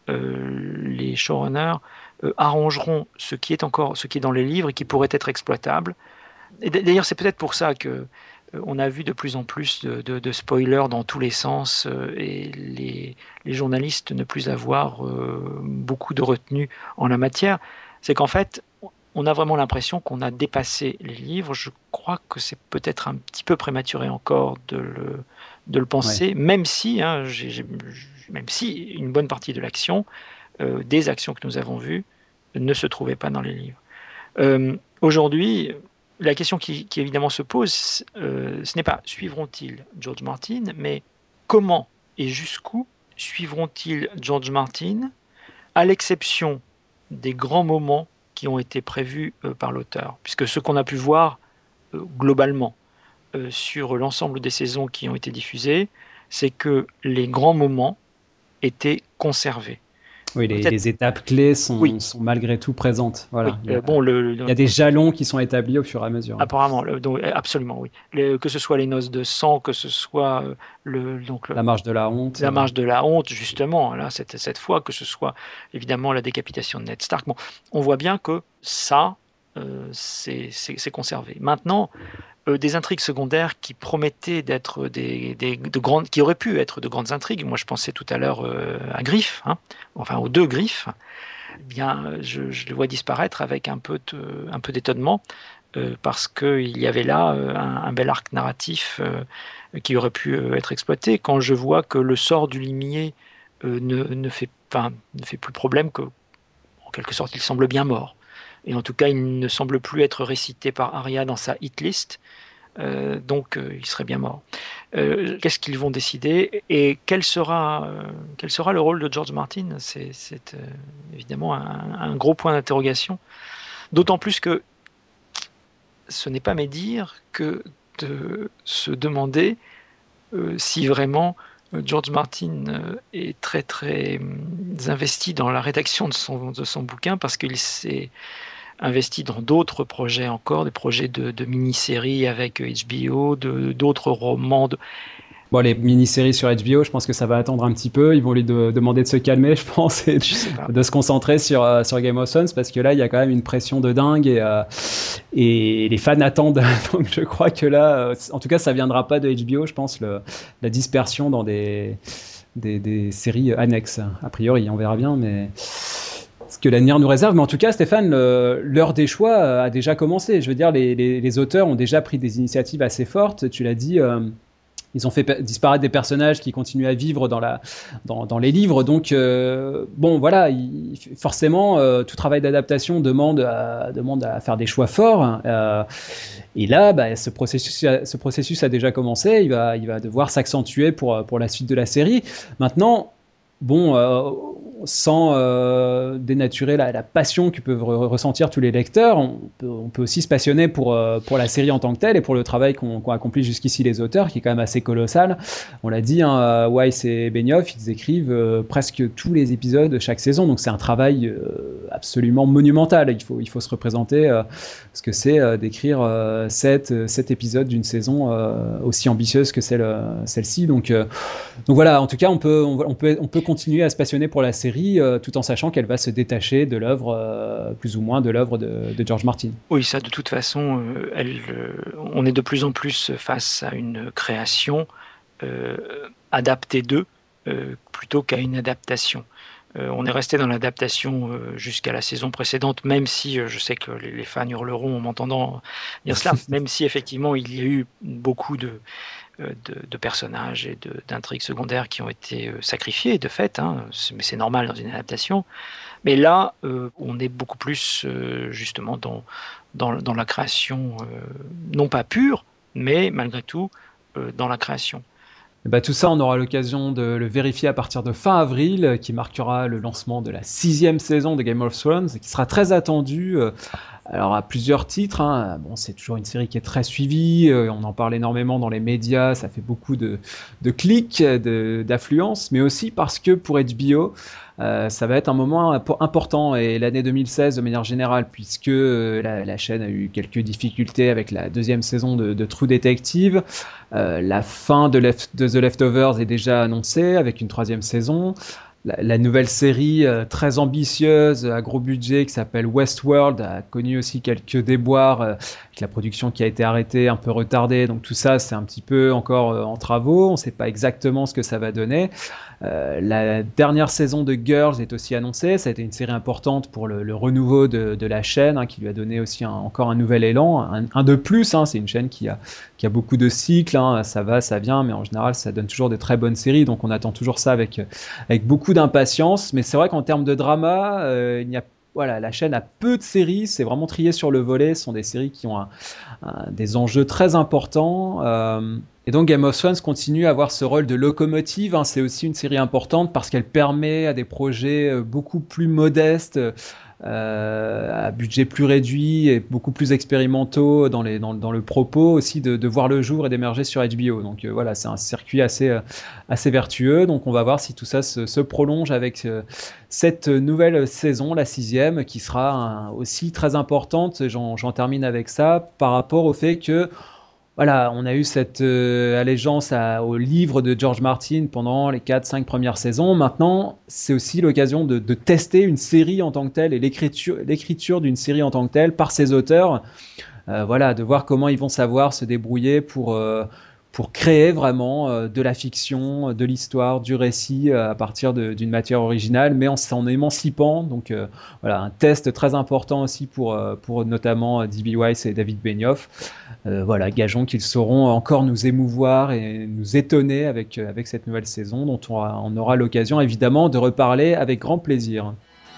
euh, les showrunners euh, arrangeront ce qui est encore, ce qui est dans les livres et qui pourrait être exploitable. Et d'ailleurs, c'est peut-être pour ça que euh, on a vu de plus en plus de, de, de spoilers dans tous les sens euh, et les, les journalistes ne plus avoir euh, beaucoup de retenue en la matière. C'est qu'en fait, on a vraiment l'impression qu'on a dépassé les livres. Je crois que c'est peut-être un petit peu prématuré encore de le, de le penser, ouais. même si, hein, j'ai, j'ai, même si une bonne partie de l'action, euh, des actions que nous avons vues, ne se trouvait pas dans les livres. Euh, aujourd'hui, la question qui, qui évidemment se pose, euh, ce n'est pas suivront-ils George Martin, mais comment et jusqu'où suivront-ils George Martin, à l'exception des grands moments qui ont été prévus euh, par l'auteur. Puisque ce qu'on a pu voir euh, globalement euh, sur l'ensemble des saisons qui ont été diffusées, c'est que les grands moments étaient conservés. Oui, les, les étapes clés sont, oui. sont malgré tout présentes. Voilà. Oui, il, y a, euh, bon, le, le, il y a des jalons qui sont établis au fur et à mesure. Apparemment, le, donc, absolument, oui. Les, que ce soit les noces de sang, que ce soit le, donc, le, la marche de la honte. La marche de la honte, justement, là, cette, cette fois, que ce soit évidemment la décapitation de Ned Stark. Bon, on voit bien que ça, euh, c'est, c'est, c'est conservé. Maintenant, euh, des intrigues secondaires qui promettaient d'être des, des de grandes, qui auraient pu être de grandes intrigues. Moi, je pensais tout à l'heure euh, à Griff, hein, enfin aux deux Griffes. Eh bien, je, je les vois disparaître avec un peu, de, un peu d'étonnement, euh, parce qu'il y avait là euh, un, un bel arc narratif euh, qui aurait pu euh, être exploité. Quand je vois que le sort du limier euh, ne, ne, fait, enfin, ne fait plus problème, que, en quelque sorte, il semble bien mort. Et en tout cas, il ne semble plus être récité par Arya dans sa hit list, euh, donc euh, il serait bien mort. Euh, qu'est-ce qu'ils vont décider et quel sera, euh, quel sera le rôle de George Martin? C'est, c'est euh, évidemment un, un gros point d'interrogation, d'autant plus que ce n'est pas médire que de se demander euh, si vraiment euh, George Martin euh, est très très euh, investi dans la rédaction de son, de son bouquin, parce qu'il s'est investi dans d'autres projets encore, des projets de, de mini-séries avec H B O, de, d'autres romans. De... Bon, les mini-séries sur H B O, je pense que ça va attendre un petit peu. Ils vont lui de, demander de se calmer, je pense, et de, de se concentrer sur, euh, sur Game of Thrones, parce que là, il y a quand même une pression de dingue et, euh, et les fans attendent. Donc, je crois que là, euh, en tout cas, ça viendra pas de H B O, je pense, le, la dispersion dans des, des, des séries annexes. A priori, on verra bien, mais... ce que l'avenir nous réserve. Mais en tout cas, Stéphane, le, l'heure des choix a déjà commencé. Je veux dire, les, les, les auteurs ont déjà pris des initiatives assez fortes. Tu l'as dit, euh, ils ont fait pe- disparaître des personnages qui continuent à vivre dans, la, dans, dans les livres. Donc, euh, bon, voilà, il, forcément, euh, tout travail d'adaptation demande à, demande à faire des choix forts. Euh, et là, bah, ce, processus, ce processus a déjà commencé. Il va, il va devoir s'accentuer pour, pour la suite de la série. Maintenant, bon... Euh, sans euh, dénaturer la, la passion que peuvent re- ressentir tous les lecteurs, on peut, on peut aussi se passionner pour, euh, pour la série en tant que telle et pour le travail qu'ont, qu'ont accompli jusqu'ici les auteurs, qui est quand même assez colossal. On l'a dit, hein, Weiss et Benioff, ils écrivent euh, presque tous les épisodes chaque saison, donc c'est un travail euh, absolument monumental. Il faut, il faut se représenter euh, ce que c'est euh, d'écrire euh, sept, sept épisodes d'une saison euh, aussi ambitieuse que celle, celle-ci. Donc, euh, donc voilà, en tout cas, on peut, on, on peut, on peut continuer à se passionner pour la série, Euh, tout en sachant qu'elle va se détacher de l'œuvre, euh, plus ou moins de l'œuvre de, de George Martin. Oui, ça, de toute façon, euh, elle, euh, on est de plus en plus face à une création euh, adaptée d'eux euh, plutôt qu'à une adaptation. Euh, on est resté dans l'adaptation euh, jusqu'à la saison précédente, même si euh, je sais que les, les fans hurleront en m'entendant dire cela, même si effectivement il y a eu beaucoup de De, de personnages et de, d'intrigues secondaires qui ont été euh, sacrifiés, de fait, hein, mais c'est normal dans une adaptation. Mais là, euh, on est beaucoup plus euh, justement dans, dans, dans la création, euh, non pas pure, mais malgré tout euh, dans la création. Et bah, tout ça, on aura l'occasion de le vérifier à partir de fin avril, qui marquera le lancement de la sixième saison de Game of Thrones, qui sera très attendue. Alors à plusieurs titres, hein. Bon, c'est toujours une série qui est très suivie, euh, on en parle énormément dans les médias, ça fait beaucoup de, de clics, de, d'affluence, mais aussi parce que pour H B O, euh, ça va être un moment impo- important, et l'année deux mille seize de manière générale, puisque euh, la, la chaîne a eu quelques difficultés avec la deuxième saison de, de True Detective. Euh, la fin de, Left, de The Leftovers est déjà annoncée avec une troisième saison. La, la nouvelle série euh, très ambitieuse, à gros budget, qui s'appelle Westworld, a connu aussi quelques déboires euh, avec la production qui a été arrêtée, un peu retardée. Donc tout ça, c'est un petit peu encore euh, en travaux. On ne sait pas exactement ce que ça va donner. Euh, la dernière saison de Girls est aussi annoncée. Ça a été une série importante pour le, le renouveau de, de la chaîne, hein, qui lui a donné aussi un, encore un nouvel élan, un, un de plus. Hein. C'est une chaîne qui a, qui a beaucoup de cycles. Hein. Ça va, ça vient, mais en général, ça donne toujours de très bonnes séries. Donc on attend toujours ça avec, avec beaucoup d'impatience. Mais c'est vrai qu'en termes de drama, euh, il n'y a Voilà, la chaîne a peu de séries, c'est vraiment trié sur le volet. Ce sont des séries qui ont un, un, des enjeux très importants. Euh, et donc Game of Thrones continue à avoir ce rôle de locomotive. Hein. C'est aussi une série importante parce qu'elle permet à des projets beaucoup plus modestes, euh, à budget plus réduit et beaucoup plus expérimentaux dans, les, dans, dans le propos aussi, de, de voir le jour et d'émerger sur H B O. Donc euh, voilà, c'est un circuit assez, euh, assez vertueux. Donc on va voir si tout ça se, se prolonge avec euh, cette nouvelle saison, la sixième, qui sera un, aussi très importante. J'en, j'en termine avec ça par rapport au fait que voilà, on a eu cette euh, allégeance à, au livre de George Martin pendant les quatre cinq premières saisons. Maintenant, c'est aussi l'occasion de, de tester une série en tant que telle et l'écriture, l'écriture d'une série en tant que telle par ses auteurs. Euh, voilà, de voir comment ils vont savoir se débrouiller pour, euh, pour créer vraiment euh, de la fiction, de l'histoire, du récit euh, à partir de, d'une matière originale, mais en s'en émancipant. Donc euh, voilà, un test très important aussi pour, euh, pour notamment D B Weiss et David Benioff. Euh, voilà, gageons qu'ils sauront encore nous émouvoir et nous étonner avec, avec cette nouvelle saison, dont on aura, on aura l'occasion évidemment de reparler avec grand plaisir.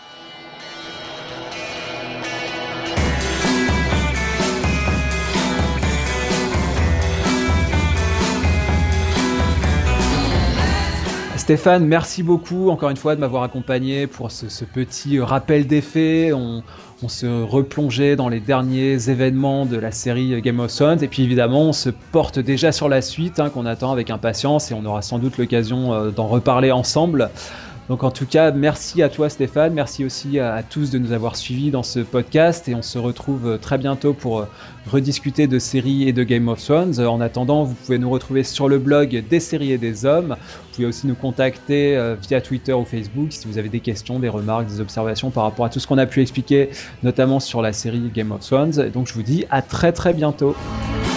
Stéphane, merci beaucoup encore une fois de m'avoir accompagné pour ce, ce petit rappel des faits. On, on se replongeait dans les derniers événements de la série Game of Thrones, et puis évidemment on se porte déjà sur la suite, hein, qu'on attend avec impatience, et on aura sans doute l'occasion euh, d'en reparler ensemble. Donc en tout cas, merci à toi Stéphane, merci aussi à, à tous de nous avoir suivis dans ce podcast, et on se retrouve très bientôt pour euh, rediscuter de séries et de Game of Thrones. En attendant, vous pouvez nous retrouver sur le blog Des séries et des hommes. Vous pouvez aussi nous contacter euh, via Twitter ou Facebook si vous avez des questions, des remarques, des observations par rapport à tout ce qu'on a pu expliquer, notamment sur la série Game of Thrones. Donc je vous dis à très très bientôt.